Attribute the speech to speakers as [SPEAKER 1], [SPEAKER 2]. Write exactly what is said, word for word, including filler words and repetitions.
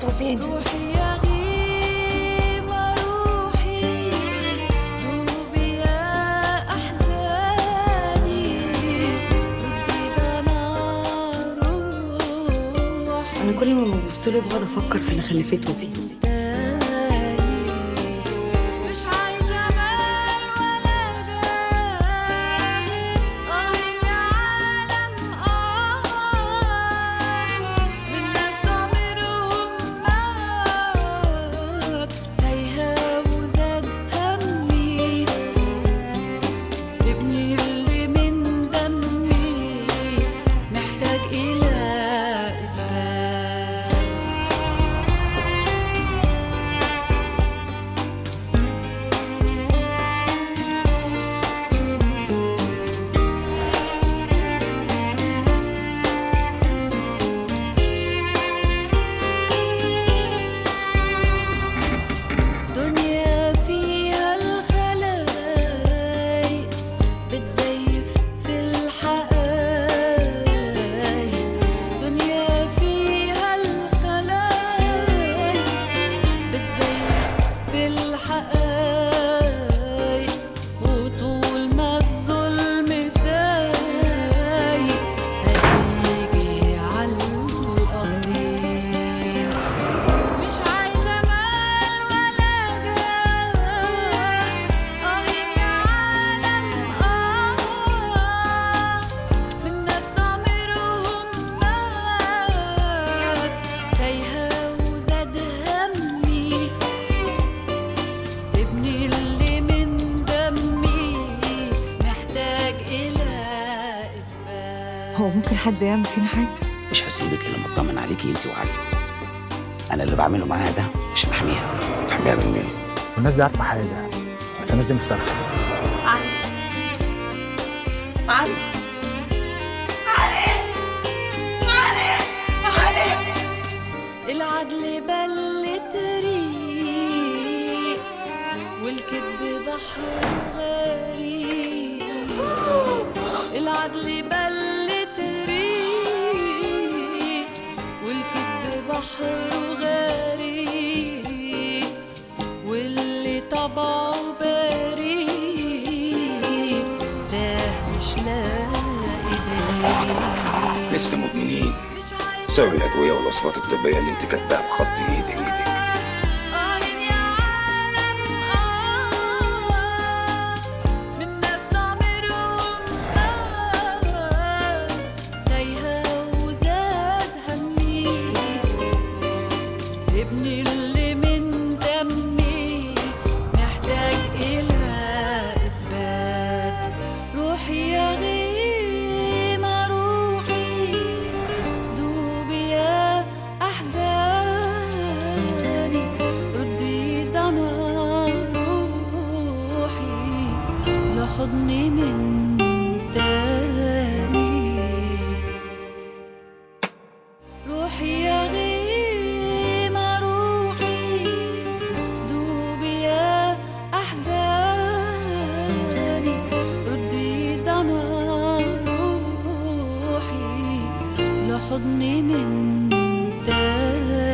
[SPEAKER 1] خلفته فين؟
[SPEAKER 2] روحي يا غيمة روحي، دوبي يا أحزاني، ردي ضنا روحي.
[SPEAKER 1] انا كل ما ببص له بقعد افكر في اللي خلفته فين.
[SPEAKER 3] هو ممكن حد يعمل فينا حاجة؟
[SPEAKER 4] مش هسيبك الا لما اطمن عليكي انت وعلي. انا اللي بعمله معاها ده عشان احميها.
[SPEAKER 5] تحميها من مين؟
[SPEAKER 6] الناس دي عارفة حاجة، بس الناس دي مش سالكة.
[SPEAKER 1] علي علي علي علي علي
[SPEAKER 2] العدل بلت ريق والكذب بحر غريق، العدل بلت ريق والكذب بحر غريق، واللي طبعه بريء تاه مش لاقي دليل.
[SPEAKER 5] لسه مدمنين بسبب الادويه والوصفات الطبيه اللي انت كاتباها بخط ايدك ايدك.
[SPEAKER 2] ابني اللي من دمي محتاج إلى إثبات. روحي يا غيمة روحي، دوبي يا أحزاني، ردي ضنا روحي لحضني من تاني. روحي يا غيمة حضني من تاني.